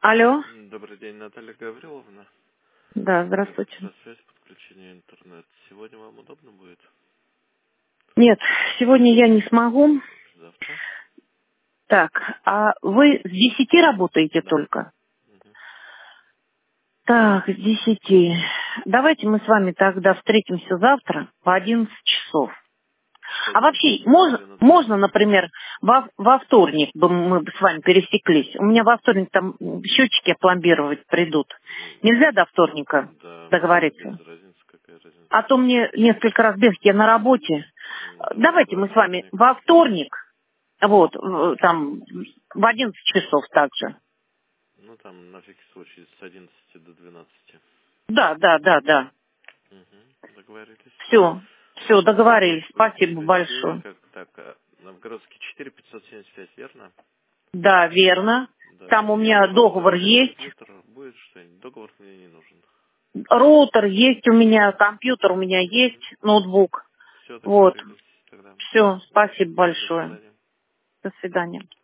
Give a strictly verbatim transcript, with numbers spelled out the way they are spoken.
Алло. Добрый день, Наталья Гавриловна. Да, здравствуйте. На связь подключения интернет. Сегодня вам удобно будет? Нет, сегодня я не смогу. Завтра? Так, а вы с десяти работаете Да. только? Мгм. Так, с десяти. Давайте мы с вами тогда встретимся завтра по одиннадцать часов. По А одиннадцати вообще, можно, или на можно, двенадцать? например, во, во вторник бы мы бы с вами пересеклись. У меня во вторник там счетчики опломбировать придут. М, Нельзя до вторника Да, без договориться? разницы, какая разница. А то мне несколько раз бегать, я на работе. М, Давайте Давайте во мы с вами вторник. во вторник, вот, в- там, в одиннадцать часов также. Ну, там, на всякий случай, с одиннадцати до двенадцати. Да, да, да, да. Угу. Договорились. Все, все, договорились. Почту Спасибо запишите. большое. Как так? а, Новгородский четыре пятьсот семьдесят пять, верно? Да, верно. Да, Там у мне меня договор роутер или есть. компьютер будет что-нибудь. Договор мне не нужен. Роутер есть у меня, компьютер у меня есть, ноутбук. Все, Вот. договорились тогда. Все, спасибо Все, до большое. свидания. До свидания.